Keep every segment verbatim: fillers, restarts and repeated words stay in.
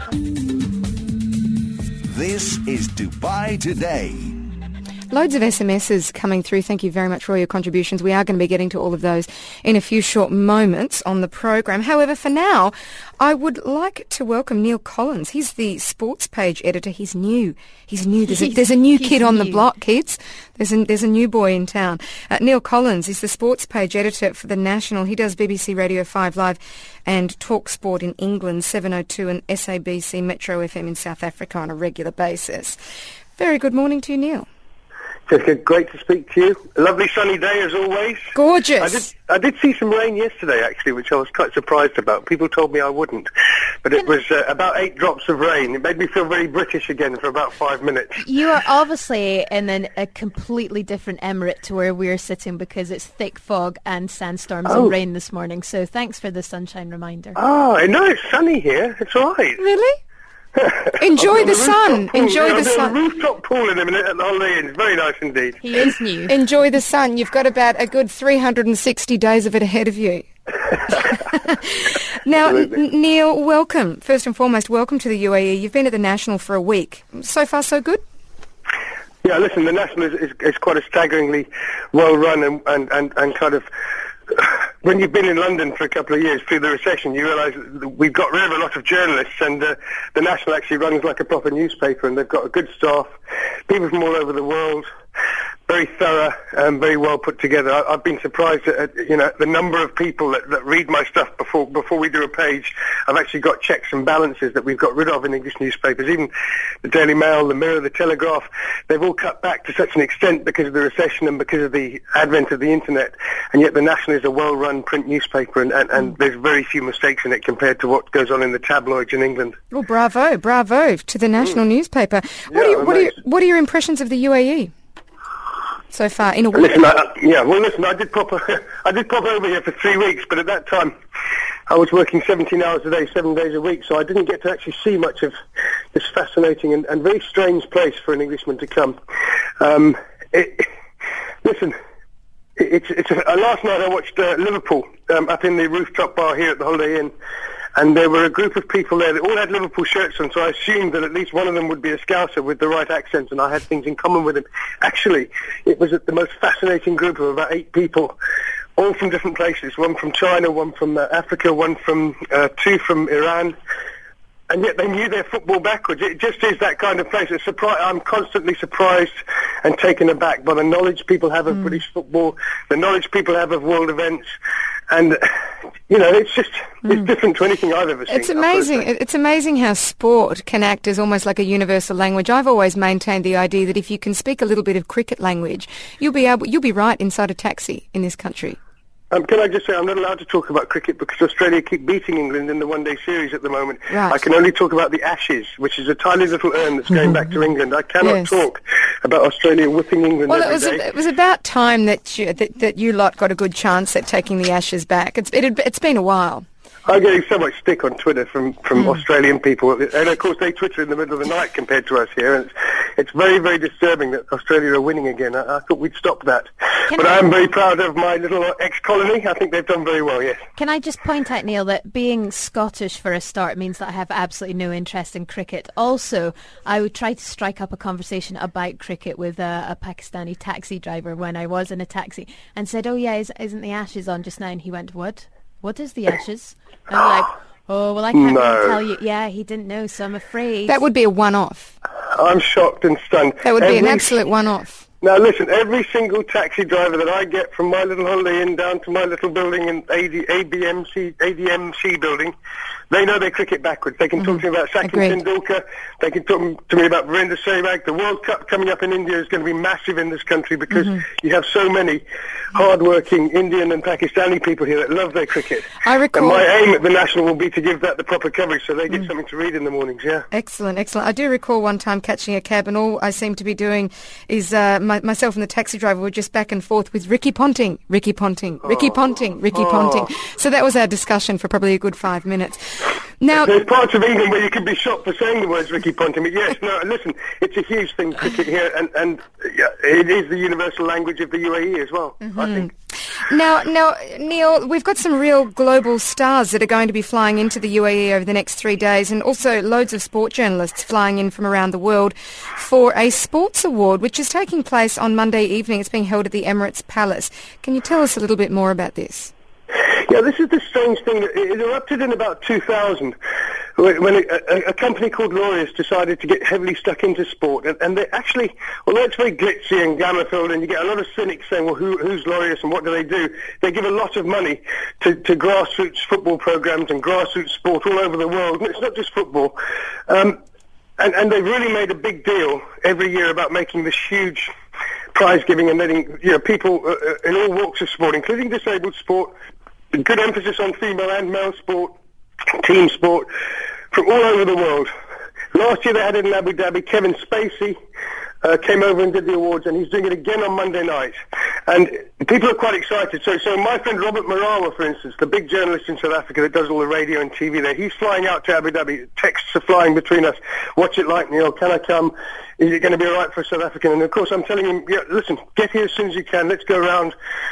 This is Dubai Today. Loads of S M Ses coming through. Thank you very much for all your contributions. We are going to be getting to all of those in a few short moments on the program. However, for now, I would like to welcome Neil Collins. He's the sports page editor. He's new. He's new. There's a, there's a new kid on new. the block, kids. There's a, there's a new boy in town. Uh, Neil Collins is the sports page editor for The National. He does B B C Radio five Live and Talk Sport in England, seven oh two, and S A B C Metro F M in South Africa on a regular basis. Very good morning to you, Neil. Jessica, great to speak to you. A lovely sunny day as always. Gorgeous. I did, I did see some rain yesterday, actually, which I was quite surprised about. People told me I wouldn't. But it was uh, about eight drops of rain. It made me feel very British again for about five minutes. You are obviously in an, a completely different emirate to where we're sitting because it's thick fog and sandstorms oh. and rain this morning. So thanks for the sunshine reminder. Oh, no, it's sunny here. It's all right. Really? Enjoy the sun. Enjoy the sun. There's a rooftop pool in a minute at the Holiday Inn. It's very nice indeed. He is new. Enjoy the sun. You've got about a good three hundred sixty days of it ahead of you. Now, N- Neil, welcome. First and foremost, welcome to the U A E. You've been at the National for a week. So far, so good? Yeah, listen, the National is, is, is quite a staggeringly well-run and, and, and, and kind of... When you've been in London for a couple of years through the recession, you realise we've got rid of a lot of journalists, and uh, the National actually runs like a proper newspaper, and they've got a good staff, people from all over the world, very thorough and very well put together. I, I've been surprised at, at you know the number of people that, that read my stuff before before we do a page. I've actually got checks and balances that we've got rid of in English newspapers. Even the Daily Mail, the Mirror, the Telegraph, they've all cut back to such an extent because of the recession and because of the advent of the internet. And yet the National is a well-run print newspaper, and, and, and there's very few mistakes in it compared to what goes on in the tabloids in England. Well, bravo, bravo to the National mm. newspaper. What, yeah, are you, what, are you, what are your impressions of the U A E so far in a week? Listen, I, yeah, well, listen, I did pop, I did pop over here for three weeks, but at that time I was working seventeen hours a day, seven days a week, so I didn't get to actually see much of this fascinating and, and very strange place for an Englishman to come. Um, it, listen, it, it's, it's a, uh, last night I watched uh, Liverpool um, up in the rooftop bar here at the Holiday Inn. And there were a group of people there that all had Liverpool shirts on, so I assumed that at least one of them would be a Scouser with the right accent, and I had things in common with him. Actually, it was the most fascinating group of about eight people, all from different places, one from China, one from uh, Africa, one from, uh, two from Iran, and yet they knew their football backwards. It just is that kind of place. It's surpri- I'm constantly surprised and taken aback by the knowledge people have of mm. British football, the knowledge people have of world events, and, you know, it's just, it's mm. different to anything I've ever seen. It's amazing. It's amazing how sport can act as almost like a universal language. I've always maintained the idea that if you can speak a little bit of cricket language, you'll be able, you'll be right inside a taxi in this country. Um, can I just say I'm not allowed to talk about cricket because Australia keep beating England in the one-day series at the moment. Right. I can only talk about the Ashes, which is a tiny little urn that's going back to England. I cannot yes. talk about Australia whipping England well, every it was day. A, it was about time that you, that, that you lot got a good chance at taking the Ashes back. It's, it had, it's been a while. I'm getting so much stick on Twitter from, from mm. Australian people. And, of course, they Twitter in the middle of the night compared to us here. And it's, it's very, very disturbing that Australia are winning again. I, I thought we'd stop that. Can but I am very proud of my little ex-colony. I think they've done very well, yes. Can I just point out, Neil, that being Scottish for a start means that I have absolutely no interest in cricket. Also, I would try to strike up a conversation about cricket with a, a Pakistani taxi driver when I was in a taxi and said, oh, yeah, is, isn't the Ashes on just now? And he went, what? What is the Ashes? And I'm like, oh, well, I can't no. really tell you. Yeah, he didn't know, so I'm afraid. That would be a one-off. I'm shocked and stunned. That would every, be an absolute one-off. Now, listen, every single taxi driver that I get from my little Holiday Inn down to my little building in A D M C building, they know their cricket backwards. They can mm-hmm. talk to me about Sachin Tendulkar. They can talk to me about Virendra Sehwag. The World Cup coming up in India is going to be massive in this country because mm-hmm. you have so many hard-working Indian and Pakistani people here that love their cricket. I recall... And my aim at the National will be to give that the proper coverage so they get mm. something to read in the mornings, yeah. Excellent, excellent. I do recall one time catching a cab and all I seem to be doing is uh, my, myself and the taxi driver were just back and forth with Ricky Ponting, Ricky Ponting, Ricky oh. Ponting, Ricky oh. Ponting. So that was our discussion for probably a good five minutes. Now, there's parts of England where you could be shocked for saying the words Ricky Ponting, but yes, no, listen, it's a huge thing, cricket here, and, and yeah, it is the universal language of the U A E as well, mm-hmm. I think. Now, now, Neil, we've got some real global stars that are going to be flying into the U A E over the next three days, and also loads of sport journalists flying in from around the world for a sports award, which is taking place on Monday evening. It's being held at the Emirates Palace. Can you tell us a little bit more about this? Yeah, this is the strange thing. It erupted in about two thousand when a, a company called Laureus decided to get heavily stuck into sport. And, and they actually, although it's very glitzy and glamour-filled, and you get a lot of cynics saying, well, who, who's Laureus and what do they do? They give a lot of money to, to grassroots football programs and grassroots sport all over the world. And it's not just football. Um, and, and they've really made a big deal every year about making this huge prize giving and letting, you know, people uh, in all walks of sport, including disabled sport, good emphasis on female and male sport, team sport, from all over the world. Last year they had it in Abu Dhabi. Kevin Spacey uh, came over and did the awards, and he's doing it again on Monday night. And people are quite excited. So, so my friend Robert Marawa, for instance, the big journalist in South Africa that does all the radio and T V there, he's flying out to Abu Dhabi. Texts are flying between us. What's it like, Neil? Can I come? Is it going to be all right for a South African? And of course I'm telling him, yeah, listen, get here as soon as you can. Let's go around.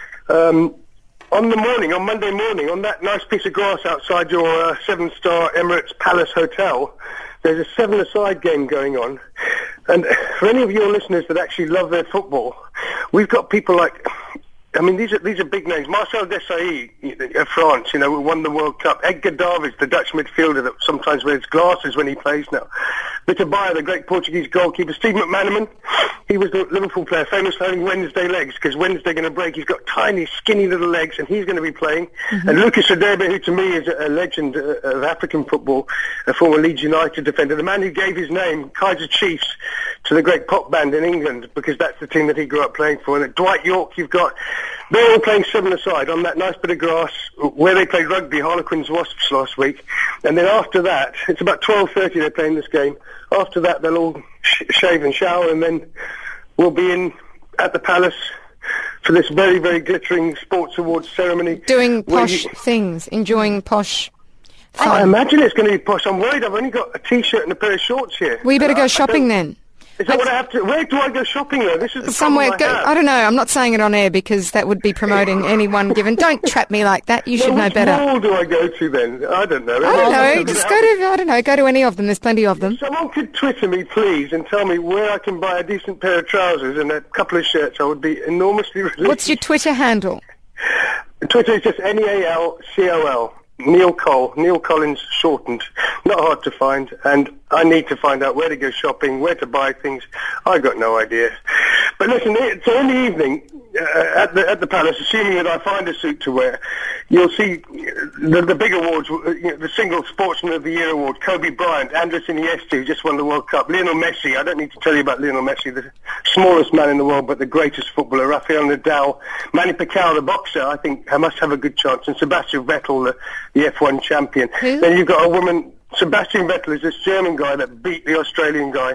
Um, On the morning, on Monday morning, on that nice piece of grass outside your uh, seven-star Emirates Palace Hotel, there's a seven-a-side game going on. And for any of your listeners that actually love their football, we've got people like, I mean, these are these are big names. Marcel Desailly of France, you know, who won the World Cup. Edgar Davids, the Dutch midfielder that sometimes wears glasses when he plays now. Peter Bayer, the great Portuguese goalkeeper. Steve McManaman, he was the Liverpool player, famous for having Wednesday legs, because Wednesday going to break. He's got tiny, skinny little legs, and he's going to be playing. Mm-hmm. And Lucas Radebe, who to me is a, a legend uh, of African football, a former Leeds United defender, the man who gave his name, Kaiser Chiefs, to the great pop band in England, because that's the team that he grew up playing for. And at Dwight York, you've got, they're all playing seven-a-side on that nice bit of grass where they played rugby, Harlequins Wasps last week. And then after that, it's about twelve thirty they're playing this game. After that, they'll all sh- shave and shower, and then we'll be in at the palace for this very, very glittering sports awards ceremony. Doing posh you... things, enjoying posh fun. I imagine it's going to be posh. I'm worried I've only got a T-shirt and a pair of shorts here. Well, you better go I, shopping then. Is that what I have to... Where do I go shopping, though? This is the Somewhere. problem I Go, have. I don't know. I'm not saying it on air because that would be promoting any one given. Don't trap me like that. You should well, know which better. Which mall do I go to then? I don't know. I don't know. Just go to, I don't know, go to any of them. There's plenty of them. If someone could Twitter me, please, and tell me where I can buy a decent pair of trousers and a couple of shirts, I would be enormously relieved. What's your Twitter handle? Twitter is just N E A L C O L. Neil Cole, Neil Collins shortened. Not hard to find, and I need to find out where to go shopping, where to buy things. I got no idea. But listen, so in the evening uh, at the at the palace, assuming that I find a suit to wear, you'll see the, the big awards, you know, the single Sportsman of the Year award, Kobe Bryant, Andres Iniesta, who just won the World Cup, Lionel Messi. I don't need to tell you about Lionel Messi, the smallest man in the world, but the greatest footballer, Rafael Nadal, Manny Pacquiao, the boxer, I think I must have a good chance, and Sebastian Vettel, the, the F one champion. Who? Then you've got a woman, Sebastian Vettel is this German guy that beat the Australian guy.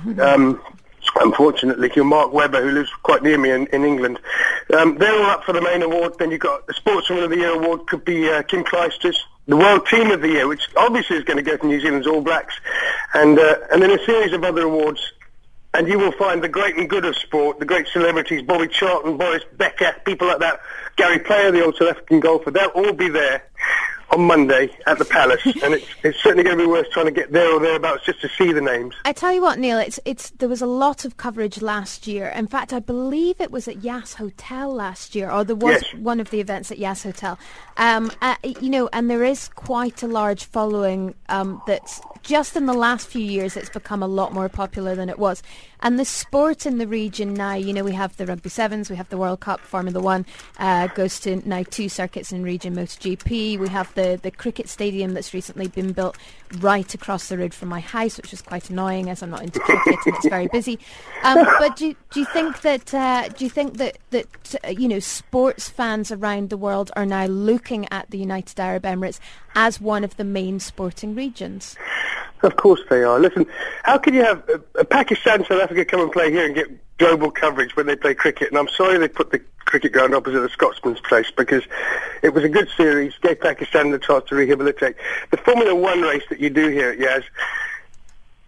Um, unfortunately, Mark Webber, who lives quite near me in, in England. Um, they're all up for the main award. Then you've got the Sportswoman of the Year award, could be uh, Kim Clijsters. The World Team of the Year, which obviously is going to go to New Zealand's All Blacks. And, uh, and then a series of other awards. And you will find the great and good of sport, the great celebrities, Bobby Charlton, Boris Becker, people like that, Gary Player, the old South African golfer, they'll all be there on Monday at the Palace, and it's, it's certainly going to be worth trying to get there or thereabouts just to see the names. I tell you what, Neil, it's it's there was a lot of coverage last year. In fact, I believe it was at Yas Hotel last year, or there was yes. one of the events at Yas Hotel. Um, uh, you know, and there is quite a large following um, that's just in the last few years it's become a lot more popular than it was. And the sport in the region now, you know, we have the Rugby Sevens, we have the World Cup, Formula One, uh, goes to now two circuits in region MotoGP. We have the, the cricket stadium that's recently been built right across the road from my house, which is quite annoying as I'm not into cricket and it's very busy. Um, but do, do you think that uh, do you think that that uh, you know, sports fans around the world are now looking at the United Arab Emirates as one of the main sporting regions? Of course they are. Listen, how can you have uh, Pakistan, South Africa come and play here and get global coverage when they play cricket? And I'm sorry they put the cricket ground opposite the Scotsman's place, because it was a good series, gave Pakistan the chance to rehabilitate. The Formula One race that you do here at Yas,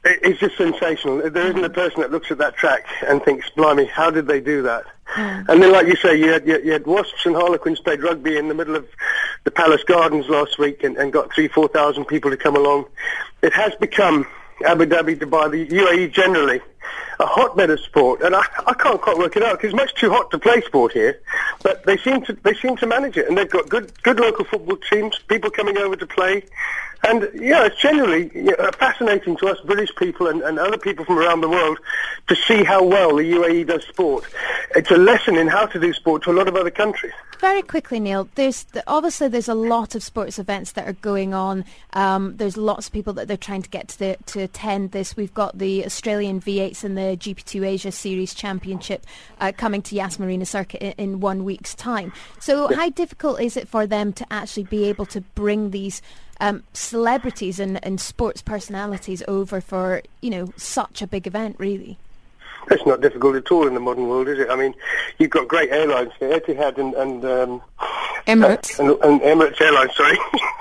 it's just sensational. There isn't a person that looks at that track and thinks, blimey, how did they do that? Mm. And then, like you say, you had, you had Wasps and Harlequins played rugby in the middle of the Palace Gardens last week and, and got three, four thousand people to come along. It has become, Abu Dhabi, Dubai, the U A E generally, a hotbed of sport, and I, I can't quite work it out because it's much too hot to play sport here. But they seem to they seem to manage it, and they've got good good local football teams, people coming over to play, and yeah, it's generally you know, fascinating to us British people and, and other people from around the world to see how well the U A E does sport. It's a lesson in how to do sport to a lot of other countries. Very quickly, Neil, there's the, obviously there's a lot of sports events that are going on. Um, there's lots of people that they're trying to get to, the, to attend this. We've got the Australian V eights and the G P two Asia Series Championship uh, coming to Yas Marina Circuit in, in one week's time. So how difficult is it for them to actually be able to bring these um, celebrities and, and sports personalities over for, you know, such a big event, really? It's not difficult at all in the modern world, is it? I mean, you've got great airlines here, Etihad and... and um, Emirates. Uh, and, and Emirates Airlines, sorry.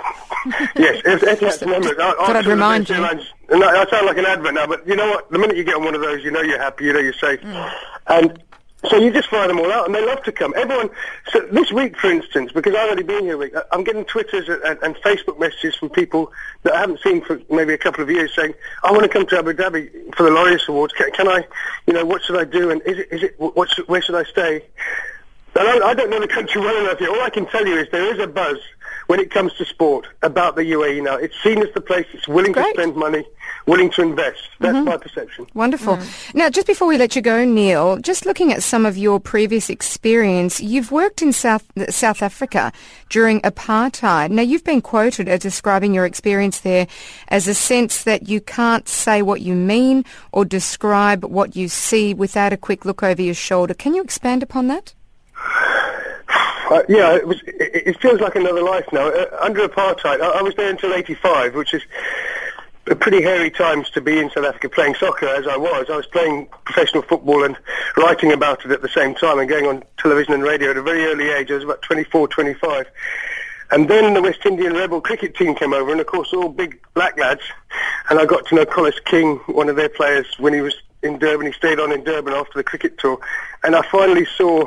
Yes, it's Etihad and Emirates. I, Thought I'd remind you. Airlines, and I, I sound like an advert now, but you know what? The minute you get on one of those, you know you're happy, you know you're safe. Mm. And so you just fly them all out, and they love to come. Everyone, so this week, for instance, because I've only been here a week, I'm getting Twitters and, and Facebook messages from people that I haven't seen for maybe a couple of years saying, I want to come to Abu Dhabi for the Laureus Awards. Can, can I, you know, what should I do? And is it, is it, what should, where should I stay? And I, I don't know the country well enough yet. All I can tell you is there is a buzz when it comes to sport about the U A E now. It's seen as the place that's willing Great. to spend money, willing to invest. That's mm-hmm. my perception. Wonderful. Mm. Now, just before we let you go, Neil, just looking at some of your previous experience, you've worked in South South Africa during apartheid. Now, you've been quoted as describing your experience there as a sense that you can't say what you mean or describe what you see without a quick look over your shoulder. Can you expand upon that? Uh, yeah, it was. It, it feels like another life now. Uh, under apartheid, I, I was there until eighty-five, which is a pretty hairy times to be in South Africa playing soccer, as I was. I was playing professional football and writing about it at the same time and going on television and radio at a very early age. I was about twenty-four, twenty-five. And then the West Indian Rebel cricket team came over, and of course all big black lads. And I got to know Collis King, one of their players, when he was in Durban. He stayed on in Durban after the cricket tour. And I finally saw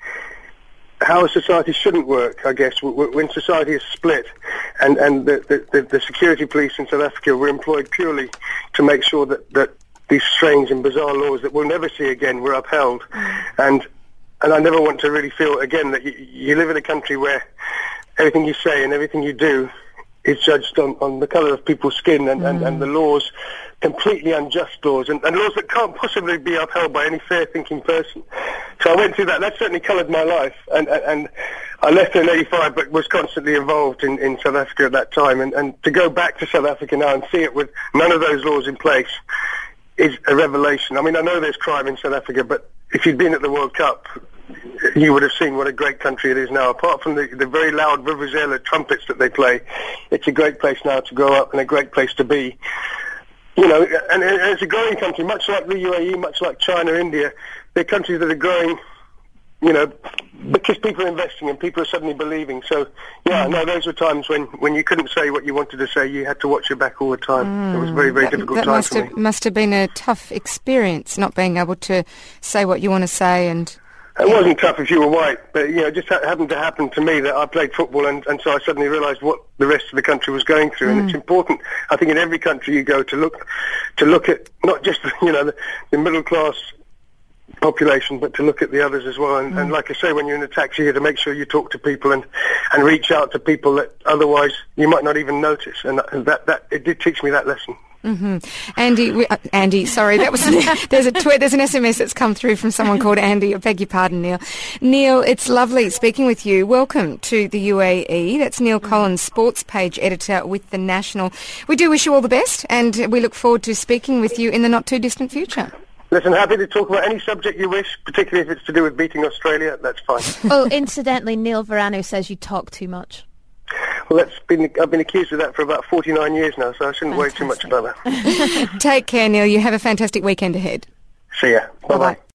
how a society shouldn't work, I guess, when society is split, and, and the, the, the security police in South Africa were employed purely to make sure that, that these strange and bizarre laws that we'll never see again were upheld. Mm. And and I never want to really feel again that you, you live in a country where everything you say and everything you do is judged on, on the colour of people's skin and, mm. and, and the laws, completely unjust laws, and, and laws that can't possibly be upheld by any fair-thinking person. So I went through that. That certainly coloured my life, and, and, and I left in eighty-five, but was constantly involved in, in South Africa at that time. And, and to go back to South Africa now and see it with none of those laws in place is a revelation. I mean, I know there's crime in South Africa, but if you'd been at the World Cup, you would have seen what a great country it is now. Apart from the, the very loud vuvuzela trumpets that they play, it's a great place now to grow up and a great place to be. You know, and, and it's a growing country, much like the U A E, much like China, India. They're countries that are growing, you know, because people are investing and people are suddenly believing. So, yeah, no, those were times when, when you couldn't say what you wanted to say. You had to watch your back all the time. Mm, it was a very, very that, difficult that time must for have, me. must have been a tough experience, not being able to say what you want to say. And it wasn't tough if you were white, but, you know, it just ha- happened to happen to me that I played football, and, and so I suddenly realised what the rest of the country was going through. Mm. And it's important, I think, in every country you go to look to look at not just, you know, the, the middle-class population, but to look at the others as well. And, mm. and like I say, when you're in a taxi here, to make sure you talk to people and, and reach out to people that otherwise you might not even notice. And that, that, that it did teach me that lesson. Mm-hmm. Andy, we, uh, Andy, sorry, that was there's a tweet, there's an S M S that's come through from someone called Andy. I beg your pardon, Neil. Neil, it's lovely speaking with you. Welcome to the U A E. That's Neil Collins, sports page editor with The National. We do wish you all the best, and we look forward to speaking with you in the not too distant future. Listen, happy to talk about any subject you wish, particularly if it's to do with beating Australia. That's fine. Oh, incidentally, Neil Verano says you talk too much. Well, that's been, I've been accused of that for about forty-nine years now, so I shouldn't worry too much about that. Take care, Neil. You have a fantastic weekend ahead. See ya. Bye-bye. Bye-bye.